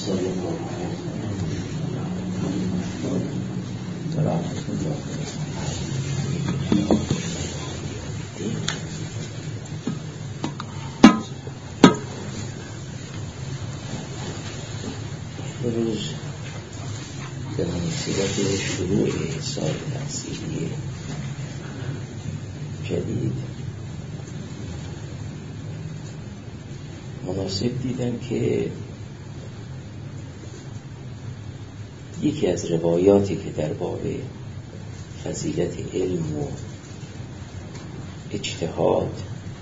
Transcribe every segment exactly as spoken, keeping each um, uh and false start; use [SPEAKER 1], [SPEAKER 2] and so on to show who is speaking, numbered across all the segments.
[SPEAKER 1] صلی الله علیه روز به مناسبت شروع سال تحصیلی جدید مناسب دیدم که یکی از روایاتی که در باب فضیلت علم و اجتهاد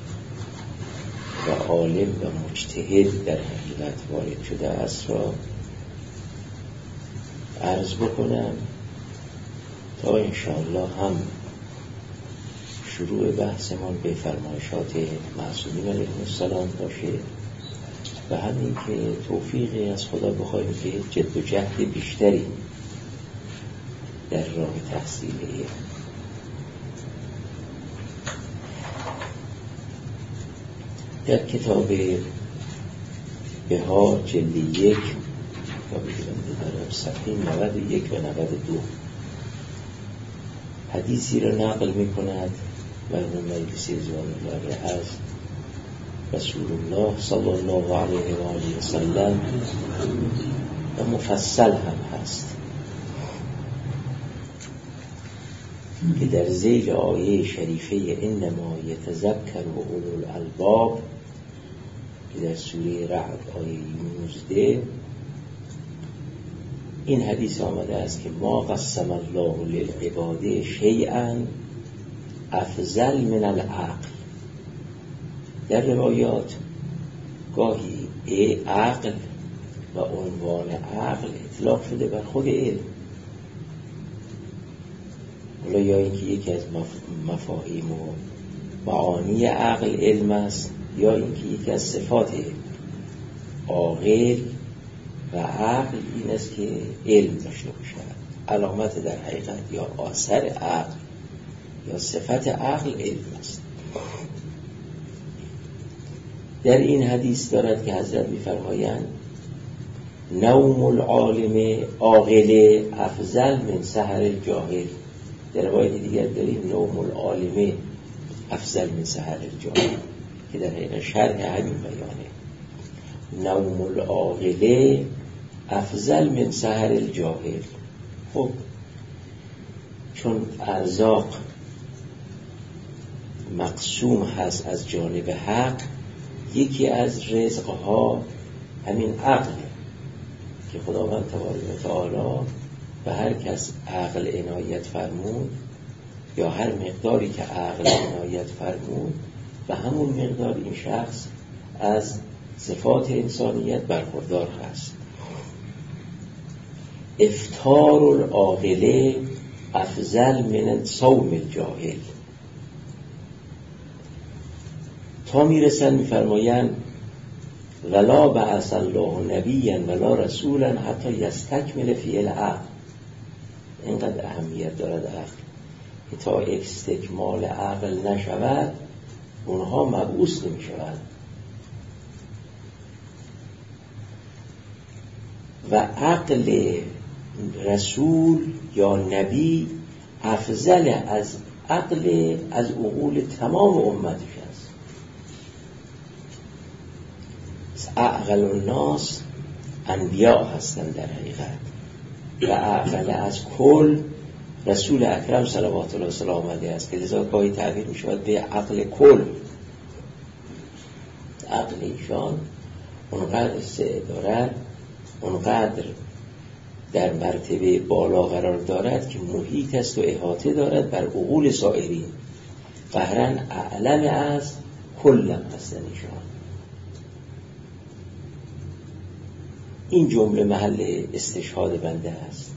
[SPEAKER 1] و عالم و مجتهد در حقیقت وارد شده است را عرض بکنم تا انشاءالله هم شروع بحثمان به فرمایشات معصومین علیهم السلام باشه و همین که توفیقی از خدا بخواهیم که جد و جهد بیشتری در راه تحصیل علم. در کتاب بهار جلد یک کتاب دارم صفحه نود و یک و نود و دو حدیثی را نقل می کند مرحوم مجلسی رضوان الله از رسول الله صلی الله علیه و آله و سلم و مفصل هم هست که در ذیل آیه شریفه انما یتذکر اولو الالباب که در سوره رعد آیه نوزده این حدیث آمده است که ما قسم الله للعباد شیئا افضل من العقل. در روایات گاهی ای عقل و عنوان عقل اطلاق شده بر خود علم، حالا یا اینکه یکی از مفاهیم و معانی عقل علم است یا اینکه یکی از صفات علم. عاقل و عقل این است که علم داشته باشد، علامت در حقیقت یا آثر عقل یا صفت عقل علم است. در این حدیث دارد که حضرت می‌فرمایند نوم العالم عاقل افضل من سحر الجاهل. در روایت دیگر داریم نوم العالم افضل من سحر الجاهل که در حقیقت شرح همین بیانه. نوم العاقل افضل من سحر الجاهل. خب چون ارزاق مقسوم هست از جانب حق، یکی از رزقها همین عقله که خداوند تبارک و تعالی به هر کس عقل عنایت فرمود یا هر مقداری که عقل عنایت فرمود و همون مقدار این شخص از صفات انسانیت برخوردار هست. افطار العاقل افضل من صوم الجاهل. تا میرسن میفرمایند ولا بعث الله نبیا ولا رسولا حتی یستکمل فی العقل. اینقدر اهمیت دارد عقل که تا استکمال عقل نشود اونها مبعوث نمی شود. و عقل رسول یا نبی افضل از عقل از عقول تمام امتش است. عقل الناس انبیاء هستند در حقیقت و عقل از کل رسول اکرم صلوات الله وسلامه علیه است که لذا گاهی تعبیر می شود به عقل کل. عقل ایشان اونقدر استعداد اونقدر در مرتبه بالا قرار دارد که محیط است و احاطه دارد بر عقول سائرین. قهرن اعلم از کلم هستند ایشان. این جمله محل استشهاد بنده است.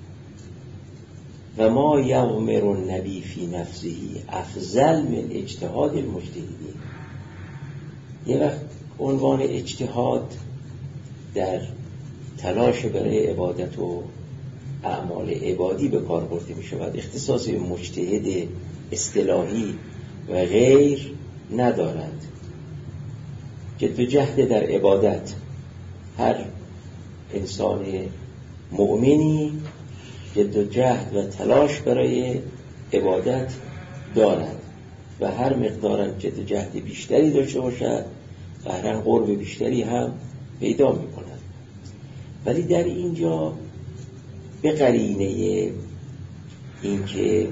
[SPEAKER 1] و ما یغمر النبی فی نفسه افضل من اجتهاد المجتهدین. یه وقت عنوان اجتهاد در تلاش برای عبادت و اعمال عبادی به کار برده می شود، اختصاص به مجتهد اصطلاحی و غیر ندارد. جد و جهد در عبادت هر انسان مؤمنی جد و جهد و تلاش برای عبادت دارد و هر مقدارم جد و جهد بیشتری داشته باشد قهرن قرب بیشتری هم پیدا می کند. ولی در اینجا به قرینه این که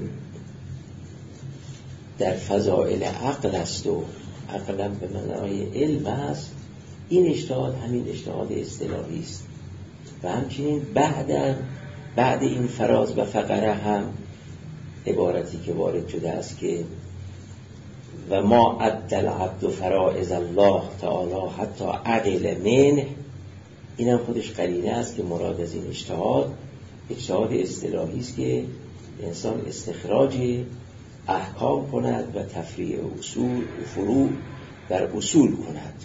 [SPEAKER 1] در فضائل عقل است و عقلا به معنای علم است، این اجتهاد همین اجتهاد اصطلاحی است و همچنین بعد بعد این فراز و فقره هم عبارتی که وارد شده است که و ما عد العبد فرائض الله تعالی حتی عقل منه، این هم خودش قرینه است که مراد از این اجتهاد اجتهاد اصطلاحی است که انسان استخراج احکام کند و تفریع اصول و فروع در اصول کند.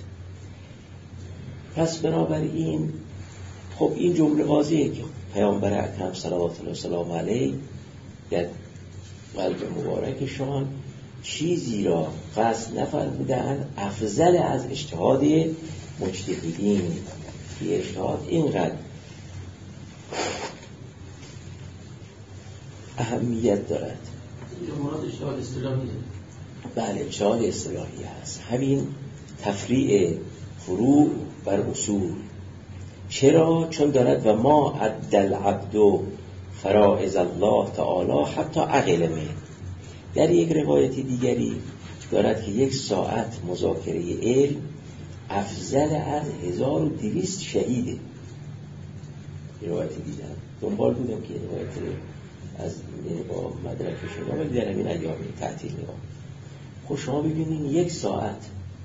[SPEAKER 1] پس بنابراین خب این جمله واضحه که پیامبر اکرم صلوات الله وسلام علیه در قلب مبارکشان چیزی را قصد نفرمودند افضل از اجتهاد مجتهدین که اجتهاد اینقدر اهمیت دارد.
[SPEAKER 2] مراد اجتهاد اصطلاحیه.
[SPEAKER 1] بله اجتهاد اصطلاحی هست، همین تفریع فروع بر اصول. چرا؟ چون دارد و ما عد العبد فرائض الله تعالی حتی عقل من. در یک روایت دیگری دارد که یک ساعت مذاکره علم افضل از هزار و دویست شهیده. روایت دیدم دنبال بودم که روایت از با مدرک شده ولی در همین ایامی تعطیل نگاه. خب شما ببینید یک ساعت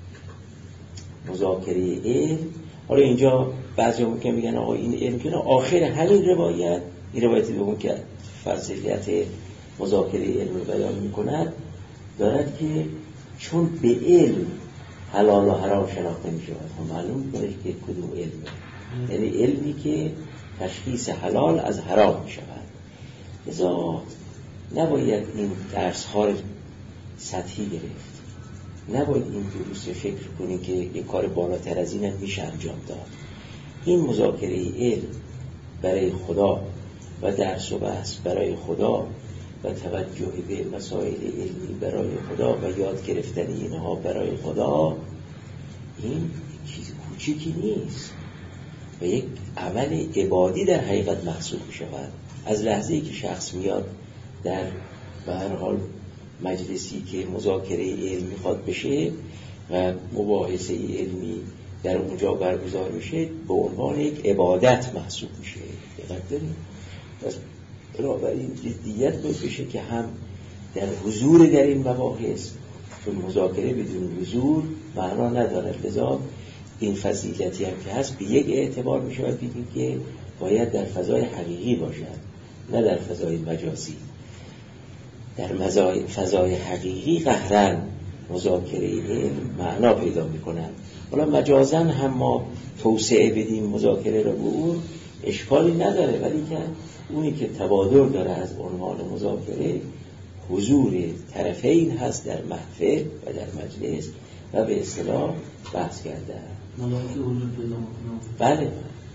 [SPEAKER 1] مذاکره علم. حالا اینجا بعضی ممکن میگن آقا این علم که آخر همین روایت، این روایت دوم که فضیلت مذاکره علم رو بیان میکند دارد که چون به علم حلال و حرام شناخته میشود. خب معلوم میکنه که کدوم علمه، یعنی علمی که تشخیص حلال از حرام میشود. لذا نباید این درس ها رو سطحی گرفت، نباید این دروس رو فکر کنی که یک کار بالاتر از این هم میشه انجام داد. این مذاکره علم برای خدا و درس و بحث برای خدا و توجه به مسائل علمی برای خدا و یاد گرفتن اینها برای خدا، این چیز کوچیکی نیست و یک عمل عبادی در حقیقت محسوب می شود. از لحظه‌ای که شخص میاد در به هر حال مجلسی که مذاکره علمی میخواد بشه و مباحثه علمی در اونجا برگزار میشه به عنوان یک عبادت محسوب میشه. دقت داریم؟ پس بنابراین جدیت باید بشه که هم در حضور در این مباحث، چون مذاکره بدون حضور معنا ندارد. لذا این فضیلتی هم که هست به یک اعتبار میشه باید بگیم که باید در فضای حقیقی باشد نه در فضای مجازی. در فضای حقیقی قهرن مذاکره علم معنا پیدا میکنن. حالا مجازن هم ما توسعه بدیم مذاکره رو به اون اشکالی نداره، ولی که اونی که تبادر داره از عنوان مذاکره حضور طرفین هست در محفل و در مجلس و به اصطلاح بحث کرده.
[SPEAKER 2] ملاکی حضور پیدا میکنه.
[SPEAKER 1] بله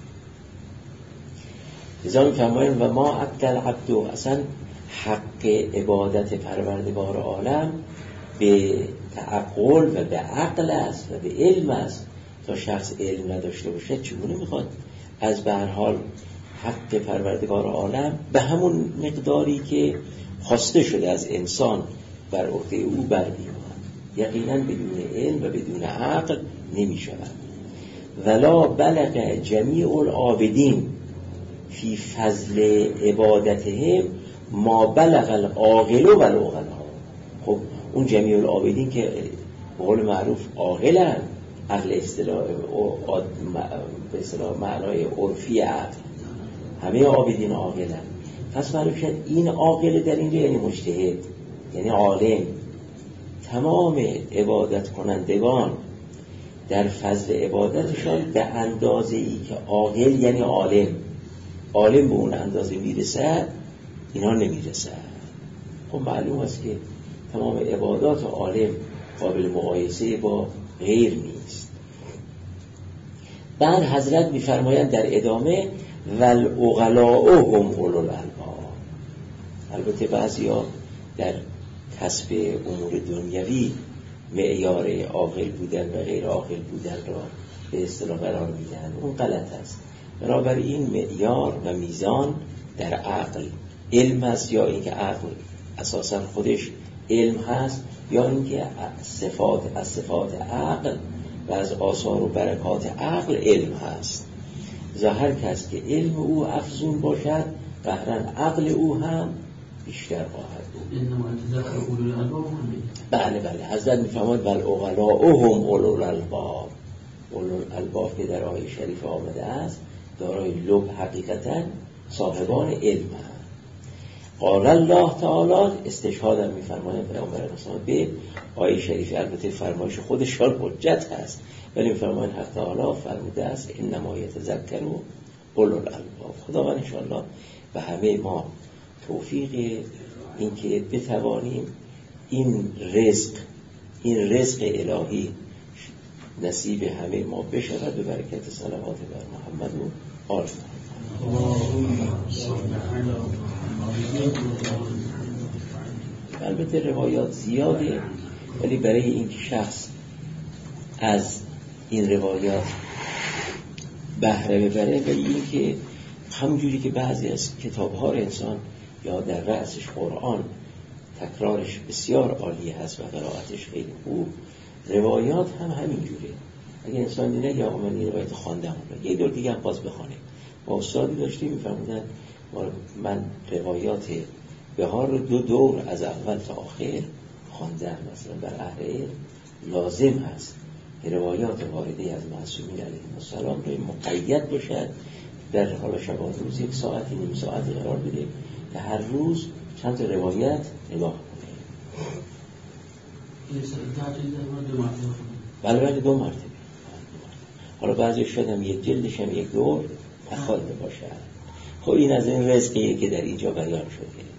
[SPEAKER 1] لذا میفرماییم و ما عد العبد، اصلا حق عبادت پروردگار عالم به تعقل و به عقل است و به علم است. تا شخص علم نداشته باشه چگونه میخواد از به هر حال حق پروردگار عالم به همون مقداری که خواسته شده از انسان بر عهده او برمی‌آورد؟ یقینا بدون علم و بدون عقل نمیشود. ولا بلغ جمیع العابدین فی فضل عبادتهم ما بلغ العاقل و العقلا. خب اون جمیع العابدین که به قول معروف عاقلن، عقل اصطلاح به اصطلاح معنای عرفی عقل، همه عابدین عاقلن. پس معلوم شد این عاقل در اینجا یعنی مجتهد، یعنی عالم. تمام عبادت کنندگان در فضل عبادتشان به اندازه ای که عاقل یعنی عالم عالم به اون اندازه میرسد، اینا نمیرسد. خب معلوم است که تمام عبادات عالم قابل مقایسه با غیر نیست. بعد حضرت میفرمایند در ادامه والعقلاء هم اولو الالباب. البته بعضیا در کسب امور دنیوی معیار عاقل بودن و غیر عاقل بودن را به اصطلاح قرار میدن، اون غلط است. بنابراین معیار و میزان در عقل علم است، یا اینکه عقل اساسا خودش علم هست، یا اینکه صفات از صفات عقل و از آثار و برکات عقل علم هست. ظاهر کس که علم او افزون باشد قهراً عقل او هم بیشتر خواهد بود. بله بله حضرت میفرماید والعقلاء هم اولو الالباب. اولو الالباب که در آیه شریف آمده است دارای لب حقیقتاً صاحبان علم هست. قال الله تعالی استشهادم میفرماید پیامبر اسلام به آیه شریف، البته فرمایش خودشان حجت هست ولی میفرماید حق تعالی فرموده است انما یتذکر اولو الالباب. خداوند ان شاء الله به همه ما توفیق این که بتوانیم این رزق این رزق الهی نصیب همه ما بشود به برکت صلوات بر محمد و آل محمد. البته روایات زیاده ولی برای این شخص از این روایات بهره ببره و این که همونجوری که بعضی از کتاب‌ها رو انسان یا در رأسش قرآن تکرارش بسیار عالی هست و قرائتش خیلی خوب، روایات هم همینجوره. اگه انسان دیگه یا آقا من این روایت خواندم یه دور دیگه هم باز بخونه. ما استادی داشتیم میفرمودن من روایات بهار رو دو دور از اول تا آخر خواندم. مثلا بر اهل علم لازم هست که روایات وارده از معصومین علیهم السلام رو مقید باشد، در حال شبان روز یک ساعتی نیم ساعتی قرار بده که هر روز چند تا روایت نگاه کنه. بله بله دو مرتبه. حالا بعضی شاید هم یک جلدش هم یک دور تخواهده باشد. خب این از این رزقیه که در اینجا بیان شده.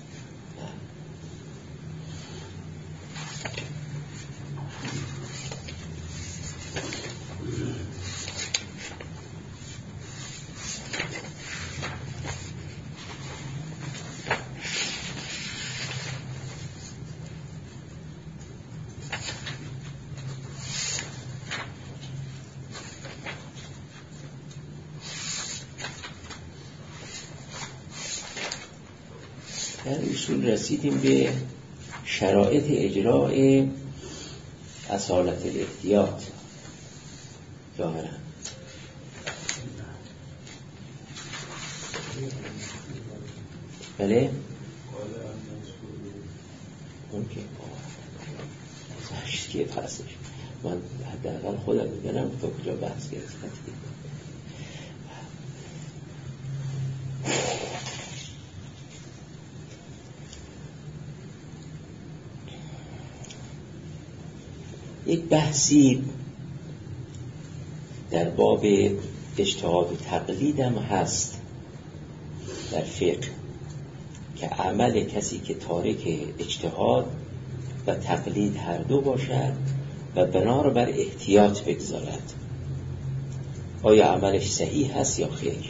[SPEAKER 1] در اصول رسیدیم به شرایط اجراء اصالت الاحتیاط. ظاهرا بله اون که که پسش من حداقل خودم میدونم تا کجا بحث گرفتم. یک بحثی در باب اجتهاد و تقلید هم هست در فقه که عمل کسی که تارک اجتهاد و تقلید هر دو باشد و بنا را بر احتیاط بگذارد آیا عملش صحیح هست یا خیر.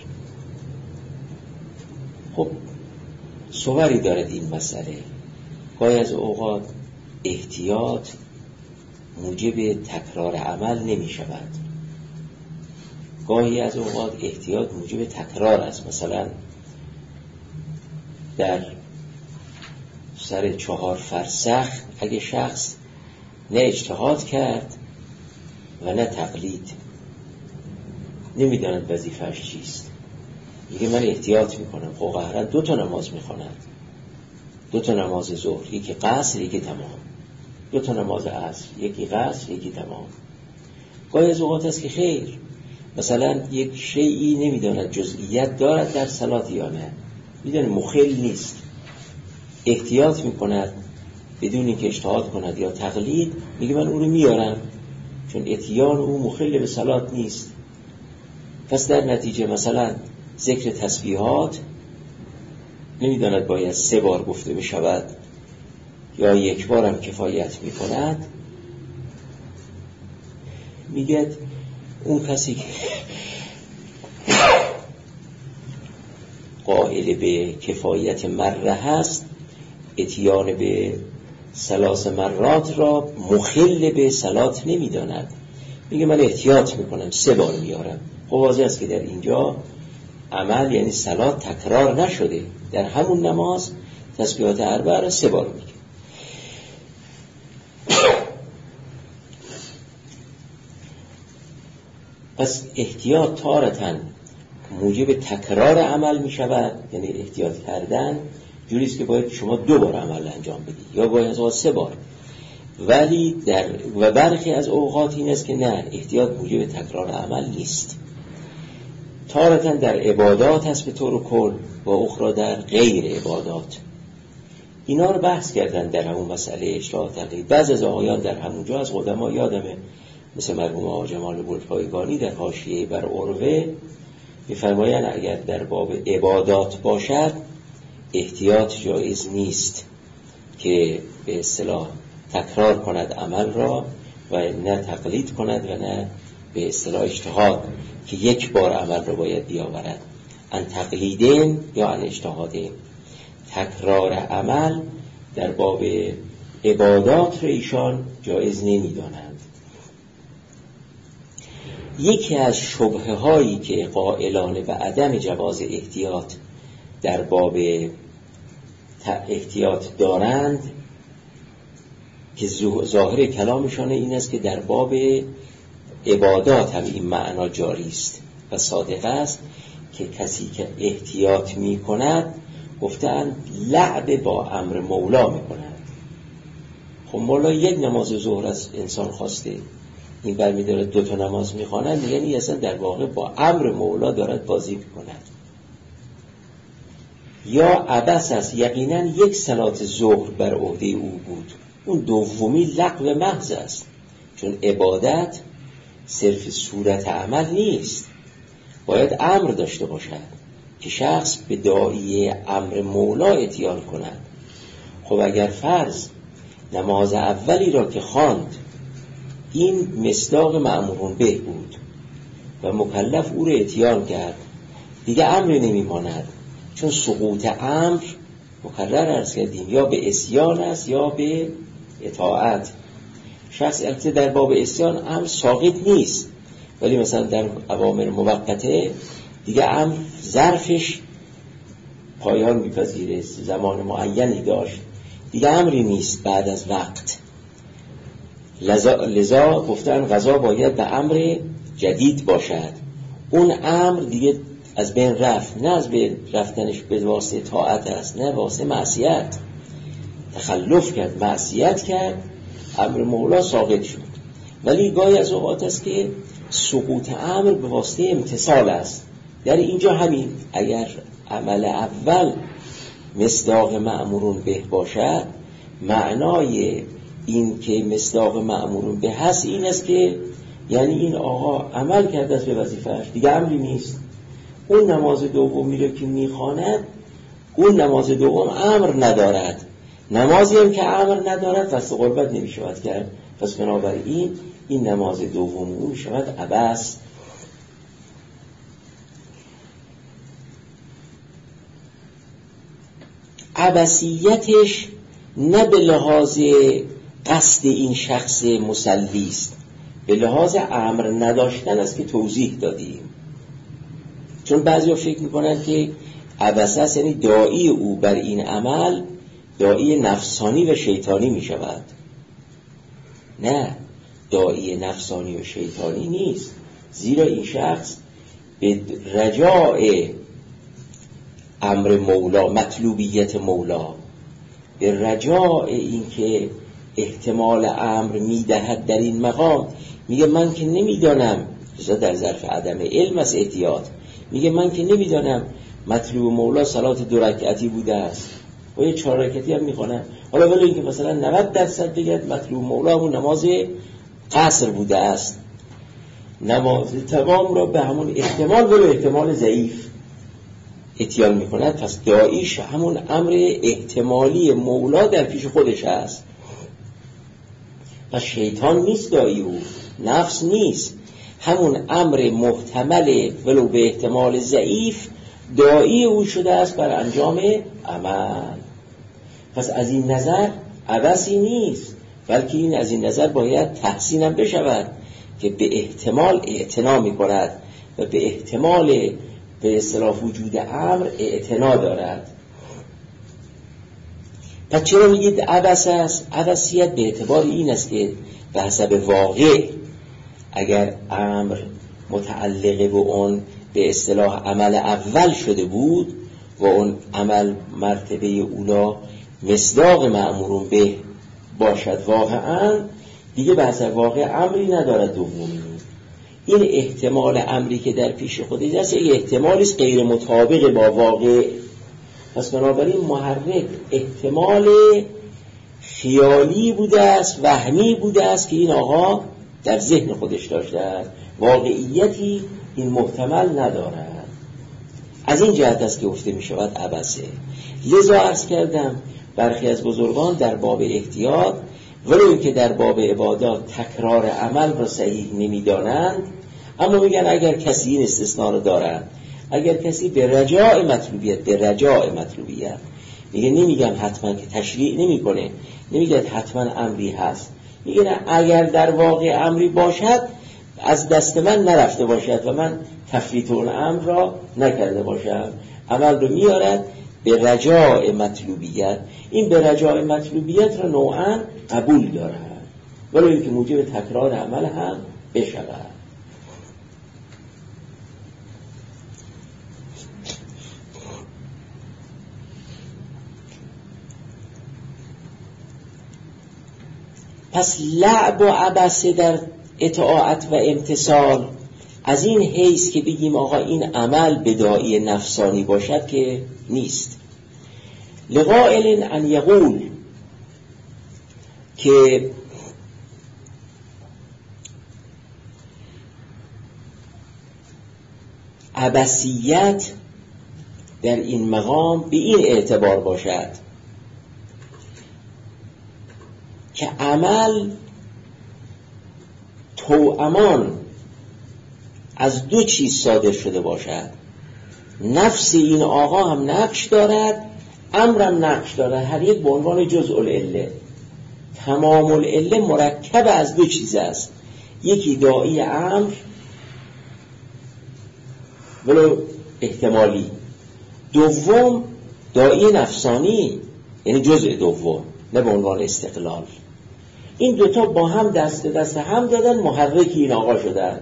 [SPEAKER 1] خب صوری دارد این مسئله. گاهی از اوقات احتیاط موجب تکرار عمل نمی شود، گاهی از اوقات احتیاط موجب تکرار است. مثلا در سر چهار فرسخ اگه شخص نه اجتهاد کرد و نه تقلید، نمیداند وظیفه‌اش چیست، میگه من احتیاط میکنم، خب قهرن دو تا نماز میخواند، دو تا نماز ظهر، یکی قصر یکی تمام، دو تا نماز عصر، یکی قصر یکی تمام. گاهی از اوقات است که خیر، مثلا یک شیئی نمیداند جزئیات دارد در صلات یا نه، میدونه مخل نیست، احتیاط میکند بدون اینکه اجتهاد کند یا تقلید، میگه من اون رو میارم چون اتیان او مخل به صلات نیست. پس در نتیجه مثلا ذکر تسبیحات نمیداند باید سه بار گفته بشود یا یک بار هم کفایت میکند، میگه اون کسی که قائل به کفایت مره هست اتیان به ثلاث مرات را مخل به صلات نمی داند، میگه من احتیاط میکنم سه بار میارم. خب واضح است که در اینجا عمل یعنی صلات تکرار نشده، در همون نماز تسبیحات اربعه را سه بار میگه. پس احتیاط تارتاً موجب تکرار عمل می شود، یعنی احتیاط کردن جوریست که باید شما دو بار عمل انجام بدید یا باید از سه بار، ولی در و برخی از اوقات این است که نه، احتیاط موجب تکرار عمل نیست. تارتاً در عبادات هست به طور کل و اخرى در غیر عبادات. اینا رو بحث کردن در همون مسئله اجتهاد تقلید. بعض از آقایان در همونجا از قدما یادمه مثل مرحوم آقا جمال بلپایگانی در حاشیه بر عروه می‌فرمایند اگر در باب عبادات باشد احتیاط جایز نیست که به اصطلاح تکرار کند عمل را و نه تقلید کند و نه به اصطلاح اجتهاد که یک بار عمل را باید بیاورد. ان تقلیدین یا ان اجتهادین، تکرار عمل در باب عبادات را ایشان جایز نمی‌دانند. یکی از شبهه هایی که قائلان به عدم جواز احتیاط در باب احتیاط دارند که ظاهر کلامشان این است که در باب عبادات هم این معنا جاری است و صادق است که کسی که احتیاط می کند گفتند لعب با امر مولا می کند. خب مولا یک نماز ظهر از انسان خواسته، این برمی داره دو تا نماز می خواند، یعنی اصلا در واقع با امر مولا دارد بازی می کند. یا عبث است، یقینا یک صلات ظهر بر عهده او بود، اون دومی لغو محض است، چون عبادت صرف صورت عمل نیست، باید امر داشته باشد که شخص به داعی امر مولا اتیان کند. خب اگر فرض نماز اولی را که خواند این مصداق مأمورون به بود و مکلف او را اتیان کرد، دیگه امر نمیماند، چون سقوط امر مکرر عرض کردیم یا به عصیان است یا به اطاعت. شخص البته در باب عصیان امر ساقط نیست، ولی مثلا در اوامر موقته دیگه امر ظرفش پایان می‌پذیره، زمان معینی داشت، دیگه امری نیست بعد از وقت. لذا, لذا گفتن قضا باید به امر جدید باشد، اون امر دیگه از بین رفت، نه از بین رفتنش به واسطه طاعت است، نه واسطه معصیت، تخلف کرد، معصیت کرد، امر مولا ساقط شد. ولی گاهی از اوقات است که سقوط امر به واسطه امتثال است. در اینجا همین اگر عمل اول مصداق مأمورون به باشد، معنای این که مصداق مأمورون به هست این است که یعنی این آقا عمل کرده است به وظیفه‌اش، دیگه امری نیست. اون نماز دومی رو که میخواند، اون نماز دوم امر ندارد، نمازی هم که امر ندارد فست قربت نمیشود کرد. پس بنابراین این نماز دوم اون شود عبث. عبثیتش نه به لحاظ قصد این شخص مصلی است، به لحاظ امر نداشتن است که توضیح دادیم. چون بعضی ها فکر میکنند که عبث است یعنی داعی او بر این عمل داعی نفسانی و شیطانی می شود. نه، داعی نفسانی و شیطانی نیست، زیرا این شخص به رجاء امر مولا، مطلوبیت مولا، به رجاء این که احتمال امر میدهد در این مقام، میگه من که نمیدانم، در ظرف عدم علم از احتیاط، میگه من که نمیدانم مطلوب مولا صلات دو رکعتی بوده است و یه چهار رکعتی هم میخوانم، حالا ولی اینکه مثلا نود درصد بگید مطلوب مولا همون نماز قصر بوده است، نماز تمام را به همون احتمال ولو احتمال ضعیف اتیان میکند، پس داعیش همون امر احتمالی مولا در پیش خودش است. پس شیطان نیست داعی او، نفس نیست، همون امر محتمل ولو به احتمال ضعیف داعی او شده است بر انجام عمل. پس از این نظر عبثی نیست، بلکه این از این نظر باید تحسین هم بشود که به احتمال اعتنا می کند و به احتمال به اصطلاح وجود امر اعتنا دارد. پس چرا میگید عبث است؟ عبثیت به اعتبار این است که به حسب واقع اگر امر متعلق به اون به اصطلاح عمل اول شده بود و اون عمل مرتبه اولا مصداق مأمورون به باشد، واقعا دیگه به حسب واقع امری ندارد دومی. این احتمال امری که در پیش خودش است یک احتمالی است غیر مطابق با واقع. پس بنابراین محرک احتمال خیالی بوده است، وهمی بوده است که این آقا در ذهن خودش داشته است، واقعیتی این محتمل ندارد. از این جهت است که گفته می شود عبثه. لذا عرض کردم برخی از بزرگان در باب احتیاط ولو که در باب عبادات تکرار عمل را صحیح نمی دانند، اما میگن اگر کسی این استثناء رو دارد، اگر کسی به رجاء مطلوبیت به رجاء مطلوبیت میگه، نمیگم حتما که تشریع نمی کنه، نمیگه حتما امری هست، میگه اگر در واقع امری باشد از دست من نرفته باشد و من تفریط اون امر را نکرده باشم، عمل رو میارد به رجاء مطلوبیت. این به رجاء مطلوبیت را نوعا قبول دارد ولی اینکه موجب تکرار عمل هم بشود. پس لعب و عبث در اطاعت و امتثال از این حیث که بگیم آقا این عمل بداعی نفسانی باشد که نیست. لقائل ان یقول که عبثیت در این مقام به این اعتبار باشد که عمل توامان از دو چیز صادر شده باشد، نفس این آقا هم نقش دارد، امرم نقش دارد، هر یک به عنوان جزء العله. تمام العله مرکب از دو چیز است، یکی داعی امر ولو احتمالی، دوم داعی نفسانی یعنی جزء دوم نه به عنوان استقلال. این دوتا با هم دست دست هم دادن، محرکی این آقا شدن.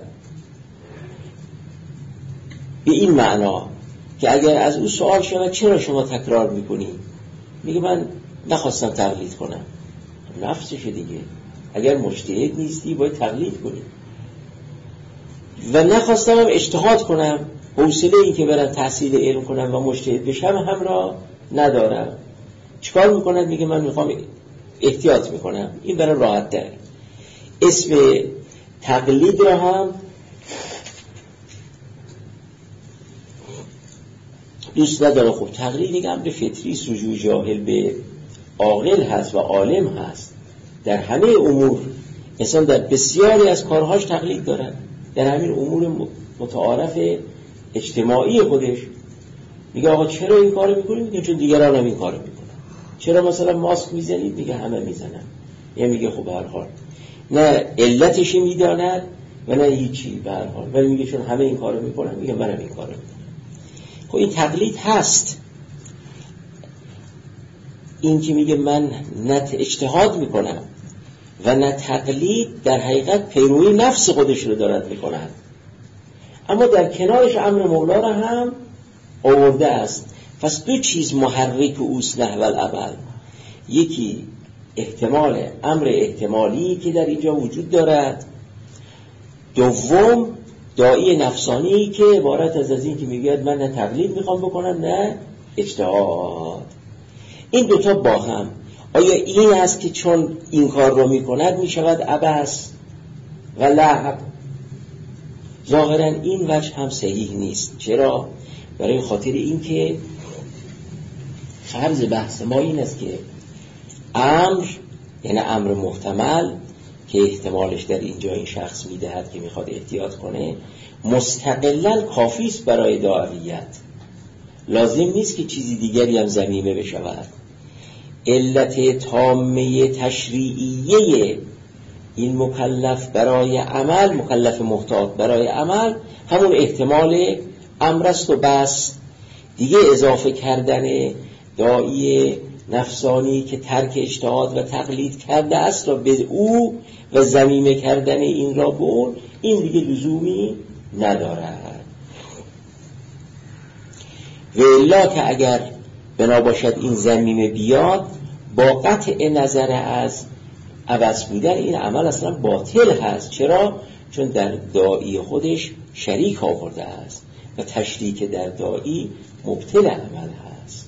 [SPEAKER 1] به این معنا که اگر از او سوال شود چرا شما تکرار میکنی، میگه من نخواستم تقلید کنم. نفسشه دیگه، اگر مجتهد نیستی باید تقلید کنی. و نخواستم هم اجتهاد کنم، حوصله این که برم تحصیل علم کنم و مجتهد بشم هم را ندارم. چیکار میکنند؟ میگه من میخوام احتیاط میکنم، این برای راحت تر. اسم تقلید را هم دوست نداره. خب تقلید یک امر فطری، رجوع جاهل به عاقل هست و عالم هست. در همه امور انسان در بسیاری از کارهاش تقلید داره، در همین امور متعارف اجتماعی خودش. میگه آقا چرا این کارو میکنی؟ میگه چون دیگران هم این کارو میکنن. چرا مثلا ماسک میزنید؟ میگه همه میزنن. یا میگه خب به هر حال نه علتش میداند و نه هیچی به هر حال، ولی میگه چون همه این کارو میکنن میگه منم این کارو میکنم. خب این تقلید هست. این که میگه من نه اجتهاد میکنم و نه تقلید، در حقیقت پیروی نفس خودش رو دارد میکنند. اما در کنارش امر مولا را هم آورده است. پس دو چیز محرک اوست نحو العمل، یکی احتمال امر احتمالی که در اینجا وجود دارد، دوم داعی نفسانی که عبارت از از این که میگه من نه تقلید میخوام بکنم نه اجتهاد. این دوتا با هم، آیا این است که چون این کار رو میکند میشود عبث و لعب؟ ظاهرا این وجه هم صحیح نیست. چرا؟ برای خاطر این که فرض بحث ما این است که امر یعنی امر محتمل که احتمالش در اینجا این شخص میدهد که میخواد احتیاط کنه مستقلاً کافی است برای دعویت. لازم نیست که چیزی دیگری هم ضمیمه بشود. علت تامه تشریعیه این مکلف برای عمل، مکلف محتاط برای عمل، همون احتمال امر است و بس. دیگه اضافه کردن داعی نفسانی که ترک اجتهاد و تقلید کرده است را به او و ضمیمه کردن این را به اون، این دیگه لزومی ندارد. و الا که اگر بنا باشد این ضمیمه بیاد، با قطع نظر از عوض بودن این عمل اصلا باطل هست. چرا؟ چون در داعی خودش شریک آورده است و تشریک در داعی مبطل عمل هست.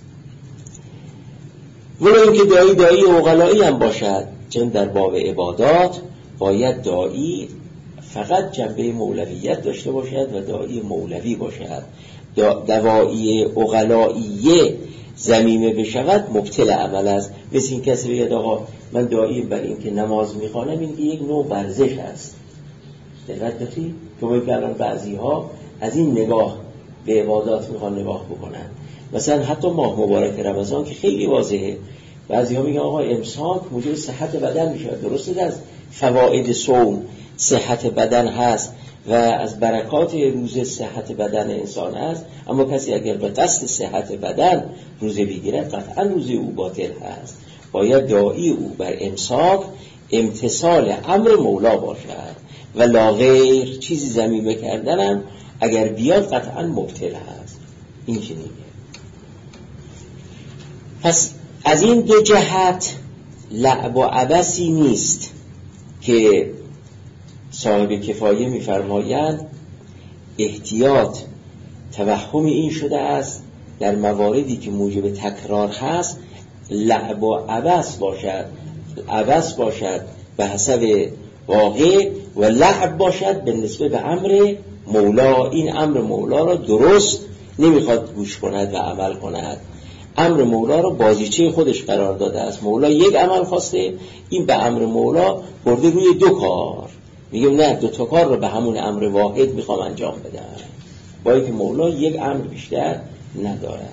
[SPEAKER 1] ولی اینکه داعی داعی عقلایی هم باشد، چون در باب عبادات باید داعی فقط جنبه مولویت داشته باشد و داعی مولوی باشد. دواعی عقلاییه ضمیمه بشود مبطل عمل است. مثل این کسی بگید آقا من داعی بر این که نماز میخوانم، این که یک نوع ورزش است. دقت داشتی؟ که باید الان بعضی ها از این نگاه به عبادات میخوان نگاه بکنن. مثلا حتی ماه مبارک رمضان که خیلی واضحه، بعضی ها میگن آقا امساک موجب صحت بدن میشه. درسته از فواید صوم صحت بدن هست و از برکات روزه صحت بدن انسان است، اما کسی اگر به قصد صحت بدن روزه بگیرد قطعا روزه او باطل هست. باید داعی او بر امساک امتثال امر مولا باشد و لا غیر. چیزی ضمیمه کردنم اگر بیاد قطعا مبطل هست. این چه میگه؟ پس از این دو جهت لعب و عبثی نیست که صاحب کفایه می‌فرمایند احتیاط توهم این شده است در مواردی که موجب تکرار هست لعب و عبث باشد، عبث باشد به حسب واقع و لعب باشد به نسبت به امر مولا. این امر مولا را درست نمیخواد گوش کند و عمل کند. امر مولا را بازیچه خودش قرار داده است. مولا یک عمل خواسته، این به امر مولا برده روی دو کار. میگم نه، دو تا کار رو به همون امر واحد میخوام انجام بدم، با اینکه مولا یک امر بیشتر نداره.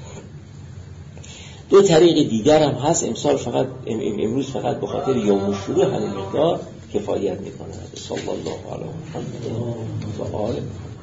[SPEAKER 1] دو طریق دیگر هم هست. امسال فقط امروز فقط به خاطر یوم الشروع همین مقدار کفایت میکنه. صلی الله علیه و آله.